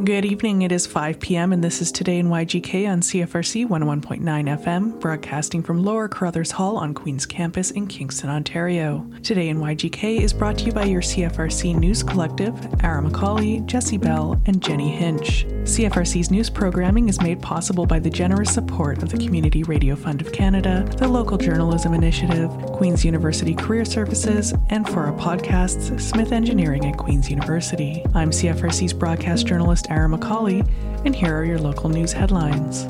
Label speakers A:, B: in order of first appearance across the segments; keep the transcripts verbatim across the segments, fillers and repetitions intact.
A: Good evening, it is five p.m. and this is Today in Y G K on C F R C one oh one point nine F M, broadcasting from Lower Carruthers Hall on Queen's Campus in Kingston, Ontario. Today in Y G K is brought to you by your C F R C News Collective, Ara Macaulay, Jesse Bell, and Jenny Hinch. C F R C's news programming is made possible by the generous support of the Community Radio Fund of Canada, the Local Journalism Initiative, Queen's University Career Services, and for our podcasts, Smith Engineering at Queen's University. I'm C F R C's broadcast journalist Ara Macaulay, and here are your local news headlines.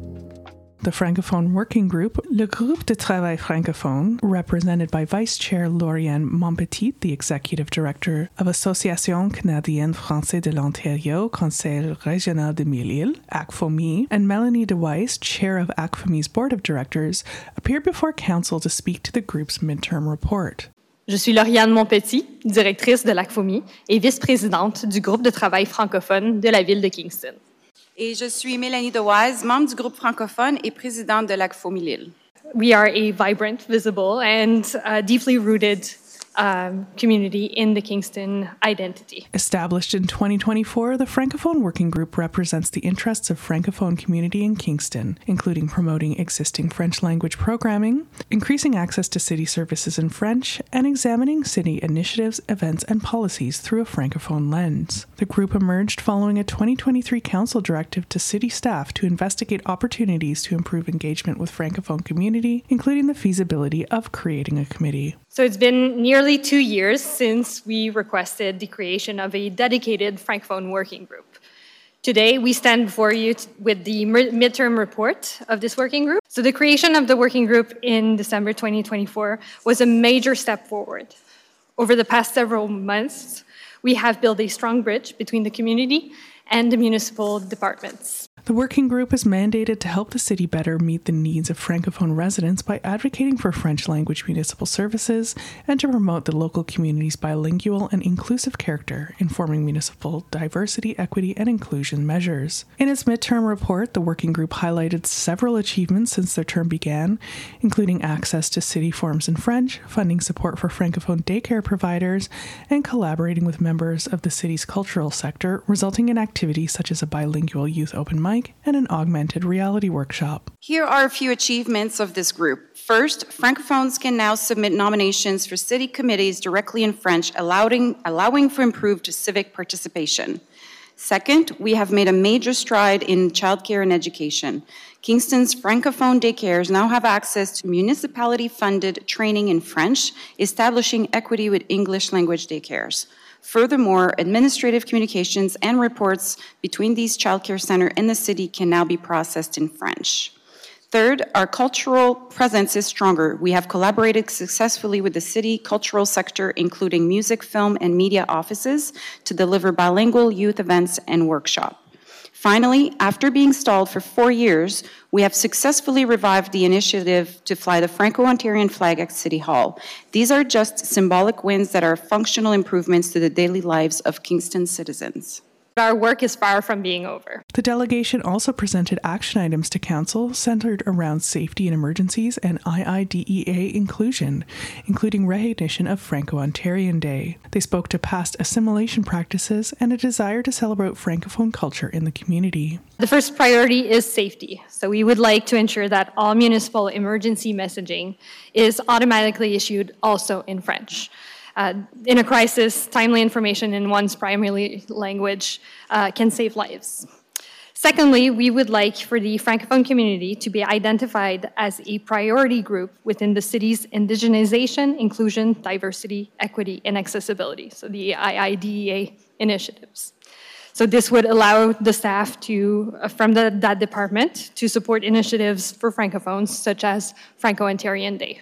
A: The Francophone Working Group, Le Groupe de Travail Francophone, represented by Vice Chair Lauriane Montpetit, the Executive Director of Association Canadienne Française de l'Ontario, Conseil Régional de Mille-Îles, A C F O M I, and Melanie DeWeiss, Chair of A C F O M I's Board of Directors, appeared before Council to speak to the group's midterm report.
B: Je suis Lauriane Montpetit, directrice de l'A C F O M I et vice-présidente du groupe de travail francophone de la ville de Kingston.
C: Et je suis Mélanie DeWeiss, membre du groupe francophone et présidente de l'A C F O M I Lille.
B: We are a vibrant, visible, and uh, deeply rooted um, community in the Kingston identity.
A: Established in twenty twenty-four, the Francophone Working Group represents the interests of Francophone community in Kingston, including promoting existing French language programming, increasing access to city services in French, and examining city initiatives, events, and policies through a Francophone lens. The group emerged following a twenty twenty-three council directive to city staff to investigate opportunities to improve engagement with Francophone community, including the feasibility of creating a committee.
B: So it's been nearly two years since we requested the creation of a dedicated Francophone working group. Today, we stand before you t- with the midterm report of this working group. So the creation of the working group in December twenty twenty-four was a major step forward. Over the past several months, we have built a strong bridge between the community and the municipal departments.
A: The working group is mandated to help the city better meet the needs of Francophone residents by advocating for French language municipal services and to promote the local community's bilingual and inclusive character, informing municipal diversity, equity, and inclusion measures. In its midterm report, the working group highlighted several achievements since their term began, including access to city forums in French, funding support for Francophone daycare providers, and collaborating with members of the city's cultural sector, resulting in activities such as a bilingual youth open mic and an augmented reality workshop.
C: Here are a few achievements of this group. First, Francophones can now submit nominations for city committees directly in French, allowing, allowing for improved civic participation. Second, we have made a major stride in childcare and education. Kingston's Francophone daycares now have access to municipality-funded training in French, establishing equity with English language daycares. Furthermore, administrative communications and reports between these childcare centers and the city can now be processed in French. Third, our cultural presence is stronger. We have collaborated successfully with the city cultural sector, including music, film, and media offices, to deliver bilingual youth events and workshops. Finally, after being stalled for four years, we have successfully revived the initiative to fly the Franco-Ontarian flag at City Hall. These are just symbolic wins that are functional improvements to the daily lives of Kingston citizens.
B: Our work is far from being over.
A: The delegation also presented action items to Council centered around safety and emergencies and I I D E A inclusion, including recognition of Franco-Ontarian Day. They spoke to past assimilation practices and a desire to celebrate Francophone culture in the community.
B: The first priority is safety. So we would like to ensure that all municipal emergency messaging is automatically issued also in French. Uh, in a crisis, timely information in one's primary language uh, can save lives. Secondly, we would like for the Francophone community to be identified as a priority group within the city's indigenization, inclusion, diversity, equity, and accessibility, so the I I D E A initiatives. So this would allow the staff to, uh, from the, that department to support initiatives for Francophones, such as Franco-Ontarian Day.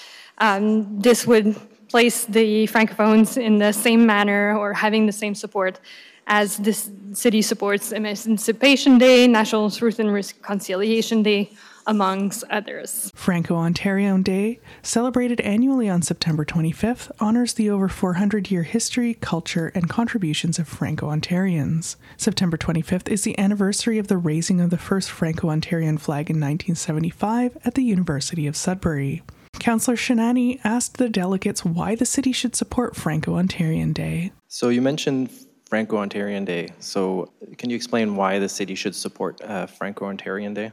B: Um, this would place the Francophones in the same manner or having the same support as the city supports Emancipation Day, National Truth and Reconciliation Day, amongst others.
A: Franco-Ontarian Day, celebrated annually on September twenty-fifth, honors the over four hundred year history, culture, and contributions of Franco-Ontarians. September twenty-fifth is the anniversary of the raising of the first Franco-Ontarian flag in nineteen seventy-five at the University of Sudbury. Councillor Shinani asked the delegates why the city should support Franco-Ontarian Day.
D: So you mentioned Franco-Ontarian Day. So can you explain why the city should support uh, Franco-Ontarian Day?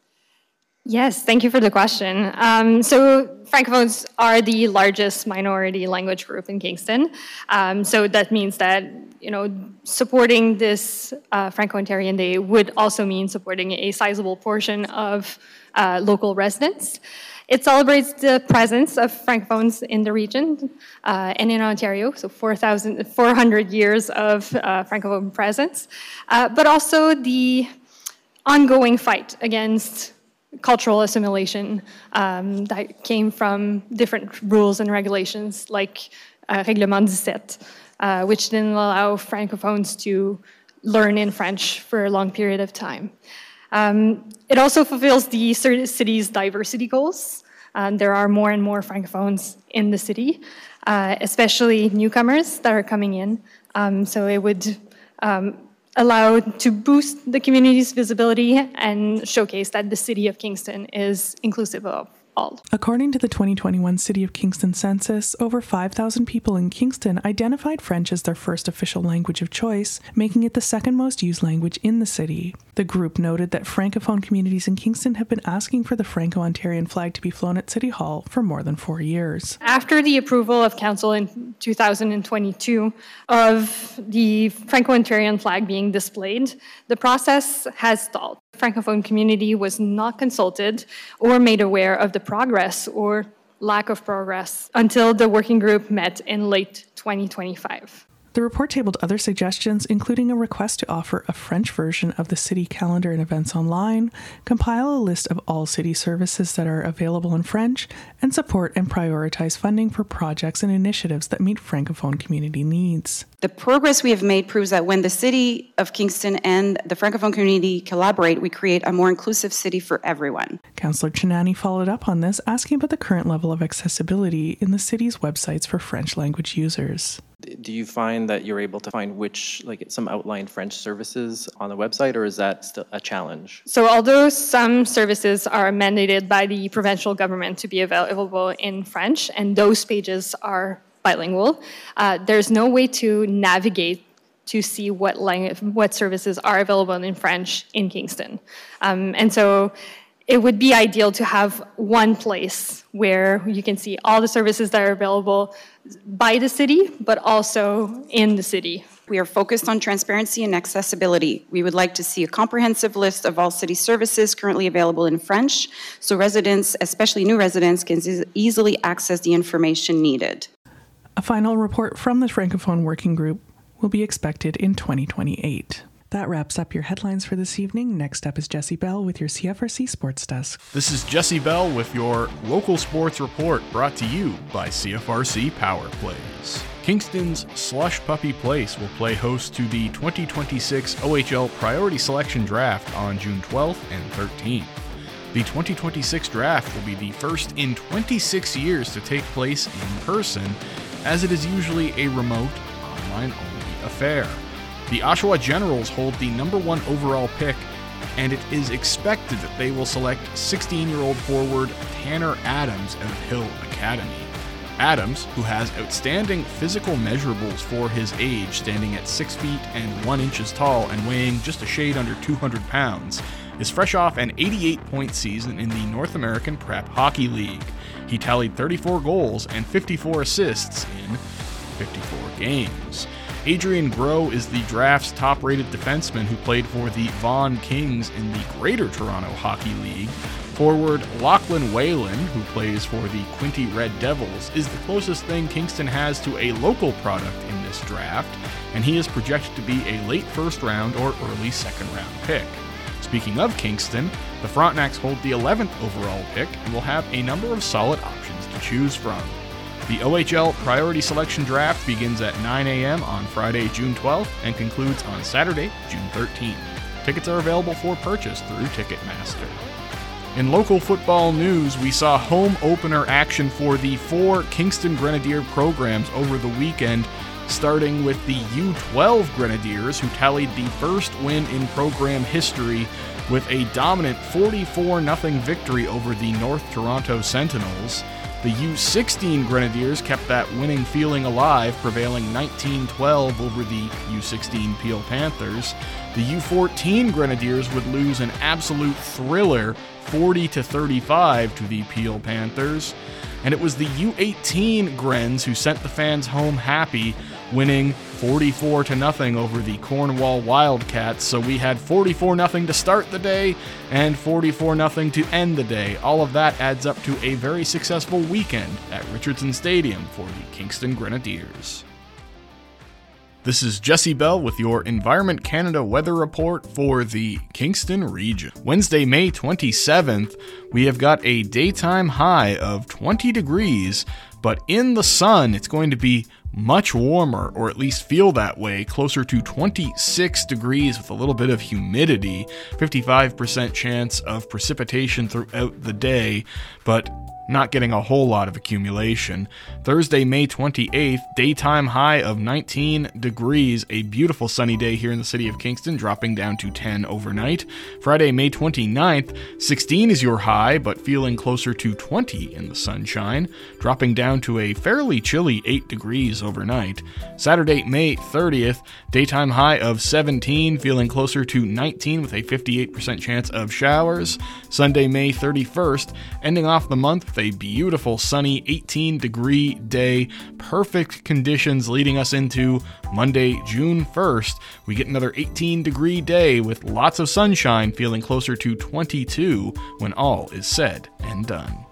B: Yes, thank you for the question. Um, so Francophones are the largest minority language group in Kingston. Um, so that means that, you know, supporting this uh, Franco-Ontarian Day would also mean supporting a sizable portion of uh, local residents. It celebrates the presence of Francophones in the region uh, and in Ontario, so four thousand, four hundred years of uh, Francophone presence, uh, but also the ongoing fight against cultural assimilation um, that came from different rules and regulations like uh, Règlement seventeen, uh, which didn't allow Francophones to learn in French for a long period of time. Um, it also fulfills the city's diversity goals. Um, there are more and more Francophones in the city, uh, especially newcomers that are coming in. Um, so it would um, allow to boost the community's visibility and showcase that the city of Kingston is inclusive of all.
A: According to the twenty twenty-one City of Kingston census, over five thousand people in Kingston identified French as their first official language of choice, making it the second most used language in the city. The group noted that Francophone communities in Kingston have been asking for the Franco-Ontarian flag to be flown at City Hall for more than four years.
B: After the approval of Council in two thousand twenty-two of the Franco-Ontarian flag being displayed, the process has stalled. The Francophone community was not consulted or made aware of the progress or lack of progress until the working group met in late twenty twenty-five.
A: The report tabled other suggestions, including a request to offer a French version of the city calendar and events online, compile a list of all city services that are available in French, and support and prioritize funding for projects and initiatives that meet Francophone community needs.
C: The progress we have made proves that when the City of Kingston and the Francophone community collaborate, we create a more inclusive city for everyone.
A: Councillor Chinani followed up on this, asking about the current level of accessibility in the city's websites for French language users.
D: Do you find that you're able to find which, like some outlined French services on the website, or is that still a challenge?
B: So although some services are mandated by the provincial government to be available in French, and those pages are bilingual, uh, there's no way to navigate to see what language, what services are available in French in Kingston. Um, and so it would be ideal to have one place where you can see all the services that are available by the city, but also in the city.
C: We are focused on transparency and accessibility. We would like to see a comprehensive list of all city services currently available in French, so residents, especially new residents, can easily access the information needed.
A: A final report from the Francophone Working Group will be expected in twenty twenty-eight. That wraps up your headlines for this evening. Next up is Jesse Bell with your C F R C Sports Desk.
E: This is Jesse Bell with your local sports report, brought to you by C F R C Power Plays. Kingston's Slush Puppy Place will play host to the twenty twenty-six O H L Priority Selection Draft on June twelfth and thirteenth. The twenty twenty-six draft will be the first in twenty-six years to take place in person, as it is usually a remote, online-only affair. The Oshawa Generals hold the number one overall pick, and it is expected that they will select sixteen-year-old forward Tanner Adams out of Hill Academy. Adams, who has outstanding physical measurables for his age, standing at six feet and one inches tall and weighing just a shade under two hundred pounds, is fresh off an eighty-eight point season in the North American Prep Hockey League. He tallied thirty-four goals and fifty-four assists in fifty-four games. Adrian Groh is the draft's top-rated defenseman who played for the Vaughan Kings in the Greater Toronto Hockey League. Forward Lachlan Whalen, who plays for the Quinte Red Devils, is the closest thing Kingston has to a local product in this draft, and he is projected to be a late first-round or early second-round pick. Speaking of Kingston, the Frontenacs hold the eleventh overall pick and will have a number of solid options to choose from. The O H L Priority Selection Draft begins at nine a.m. on Friday, June twelfth, and concludes on Saturday, June thirteenth. Tickets are available for purchase through Ticketmaster. In local football news, we saw home opener action for the four Kingston Grenadier programs over the weekend, starting with the U twelve Grenadiers, who tallied the first win in program history with a dominant forty-four nothing victory over the North Toronto Sentinels. The U sixteen Grenadiers kept that winning feeling alive, prevailing nineteen twelve over the U sixteen Peel Panthers. The U fourteen Grenadiers would lose an absolute thriller, forty to thirty-five to the Peel Panthers. And it was the U eighteen Grens who sent the fans home happy, winning forty-four to nothing over the Cornwall Wildcats. So we had forty-four nothing to start the day and forty-four nothing to end the day. All of that adds up to a very successful weekend at Richardson Stadium for the Kingston Grenadiers. This is Jesse Bell with your Environment Canada weather report for the Kingston region. Wednesday, May twenty-seventh, we have got a daytime high of twenty degrees, but in the sun, it's going to be much warmer, or at least feel that way, closer to twenty-six degrees with a little bit of humidity, fifty-five percent chance of precipitation throughout the day, but not getting a whole lot of accumulation. Thursday, May twenty-eighth, daytime high of nineteen degrees, a beautiful sunny day here in the city of Kingston, dropping down to ten overnight. Friday, May twenty-ninth, sixteen is your high, but feeling closer to twenty in the sunshine, dropping down to a fairly chilly eight degrees overnight. Saturday, May thirtieth, daytime high of seventeen, feeling closer to nineteen with a fifty-eight percent chance of showers. Sunday, May thirty-first, ending off the month with a beautiful sunny eighteen degree day, perfect conditions leading us into Monday, June first. We get another eighteen degree day with lots of sunshine, feeling closer to twenty-two when all is said and done.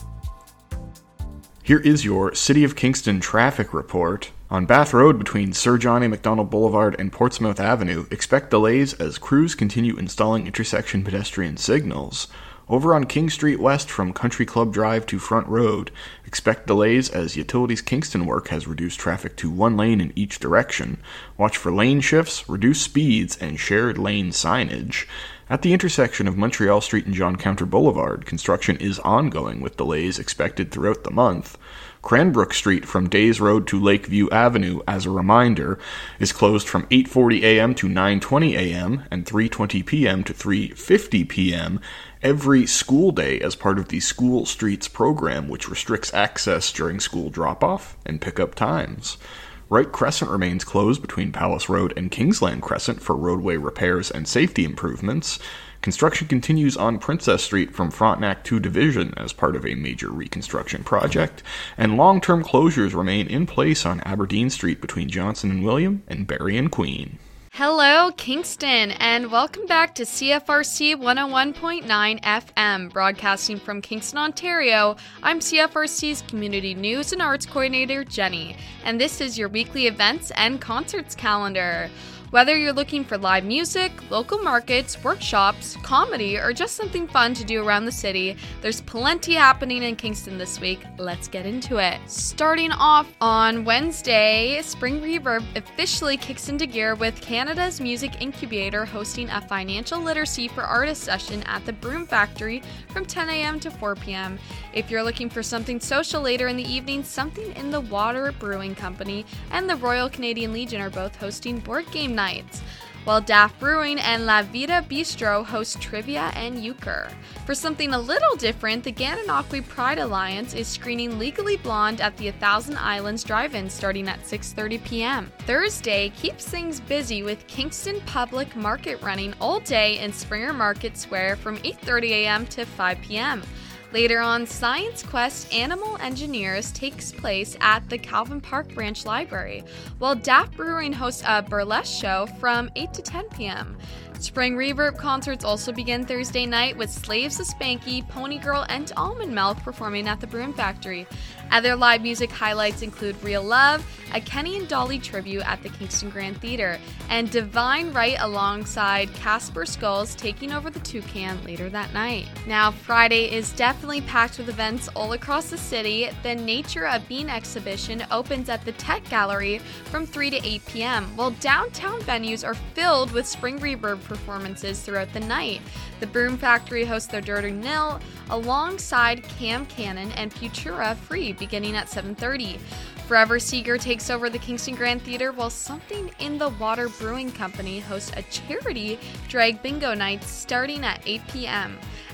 E: Here is your City of Kingston traffic report. On Bath Road between Sir John A. Macdonald Boulevard and Portsmouth Avenue, expect delays as crews continue installing intersection pedestrian signals. Over on King Street West from Country Club Drive to Front Road, expect delays as Utilities Kingston work has reduced traffic to one lane in each direction. Watch for lane shifts, reduced speeds, and shared lane signage. At the intersection of Montreal Street and John Counter Boulevard, construction is ongoing with delays expected throughout the month. Cranbrook Street from Days Road to Lakeview Avenue, as a reminder, is closed from eight forty a.m. to nine twenty a.m. and three twenty p.m. to three fifty p.m. every school day as part of the School Streets program, which restricts access during school drop-off and pickup times. Wright Crescent remains closed between Palace Road and Kingsland Crescent for roadway repairs and safety improvements. Construction continues on Princess Street from Frontenac to Division as part of a major reconstruction project, and long-term closures remain in place on Aberdeen Street between Johnson and William and Barry and Queen.
F: Hello, Kingston, and welcome back to C F R C one oh one point nine F M, broadcasting from Kingston, Ontario. I'm C F R C's Community News and Arts Coordinator, Jenny, and this is your weekly events and concerts calendar. Whether you're looking for live music, local markets, workshops, comedy, or just something fun to do around the city, there's plenty happening in Kingston this week. Let's get into it. Starting off on Wednesday, Spring Reverb officially kicks into gear with Canada's Music Incubator hosting a financial literacy for artists session at the Broom Factory from ten a.m. to four p.m. If you're looking for something social later in the evening, Something in the Water Brewing Company and the Royal Canadian Legion are both hosting board game nights, while Daft Brewing and La Vida Bistro host trivia and euchre. For something a little different, the Gananoque Pride Alliance is screening Legally Blonde at the A Thousand Islands Drive-In starting at six thirty p.m. Thursday keeps things busy with Kingston Public Market running all day in Springer Market Square from eight thirty a.m. to five p.m. Later on, Science Quest Animal Engineers takes place at the Calvin Park Branch Library, while Daft Brewing hosts a burlesque show from eight to ten p.m. Spring Reverb concerts also begin Thursday night with Slaves of Spanky, Pony Girl, and Almond Milk performing at the Broom Factory. Other live music highlights include Real Love, a Kenny and Dolly tribute at the Kingston Grand Theatre, and Divine Right alongside Casper Skulls taking over the Toucan later that night. Now, Friday is definitely packed with events all across the city. The Nature of Being exhibition opens at the Tech Gallery from three to eight p.m., while downtown venues are filled with Spring Reverb performances throughout the night. The Broom Factory hosts their Dirty Nil alongside Cam Cannon and Futura Free beginning at seven thirty. Forever Seeger takes over the Kingston Grand Theatre, while Something in the Water Brewing Company hosts a charity drag bingo night starting at eight p.m.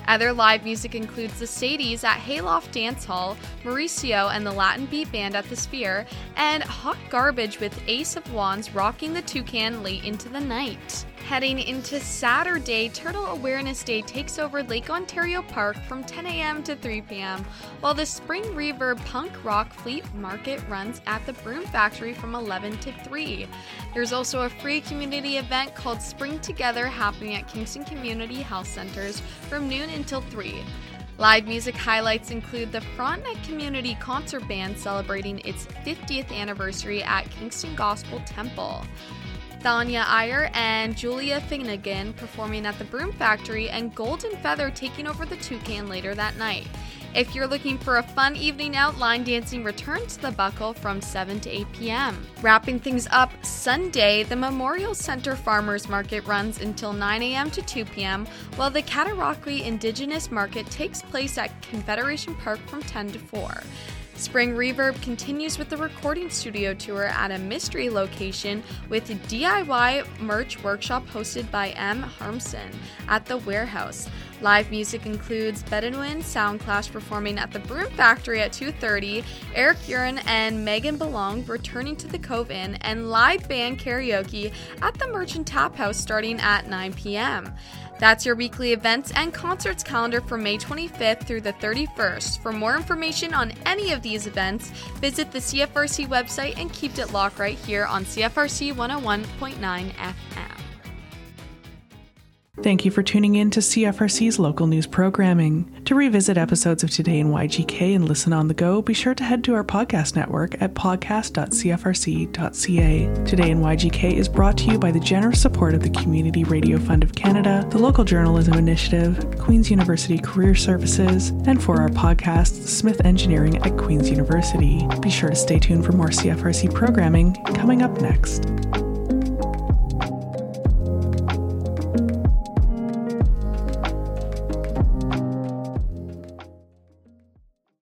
F: Other live music includes the Sadies at Hayloft Dance Hall, Mauricio and the Latin Beat Band at the Sphere, and Hot Garbage with Ace of Wands rocking the Toucan late into the night. Heading into Saturday, Turtle Awareness Day takes over Lake Ontario Park from ten a.m. to three p.m., while the Spring Reverb Punk Rock Fleet Market runs at the Broom Factory from eleven to three. There's also a free community event called Spring Together happening at Kingston Community Health Centers from noon until three. Live music highlights include the Frontenac Community Concert Band celebrating its fiftieth anniversary at Kingston Gospel Temple, Thanya Iyer and Julia Finnegan performing at the Broom Factory, and Golden Feather taking over the Toucan later that night. If you're looking for a fun evening out, line dancing returns to the Buckle from seven to eight p.m. Wrapping things up Sunday, the Memorial Center Farmers Market runs until nine a.m. to two p.m., while the Cataraqui Indigenous Market takes place at Confederation Park from ten to four. Spring Reverb continues with the recording studio tour at a mystery location with a D I Y merch workshop hosted by M. Harmson at the Warehouse. Live music includes Bedouin Soundclash performing at the Broom Factory at two thirty, Eric Urin and Megan Belong returning to the Cove Inn, and live band karaoke at the Merchant Tap House starting at nine p.m. That's your weekly events and concerts calendar for May twenty-fifth through the thirty-first. For more information on any of these events, visit the C F R C website and keep it locked right here on C F R C one oh one point nine F M.
A: Thank you for tuning in to C F R C's local news programming. To revisit episodes of Today in Y G K and listen on the go, be sure to head to our podcast network at podcast dot c f r c dot c a. Today in Y G K is brought to you by the generous support of the Community Radio Fund of Canada, the Local Journalism Initiative, Queen's University Career Services, and for our podcast, Smith Engineering at Queen's University. Be sure to stay tuned for more C F R C programming coming up next.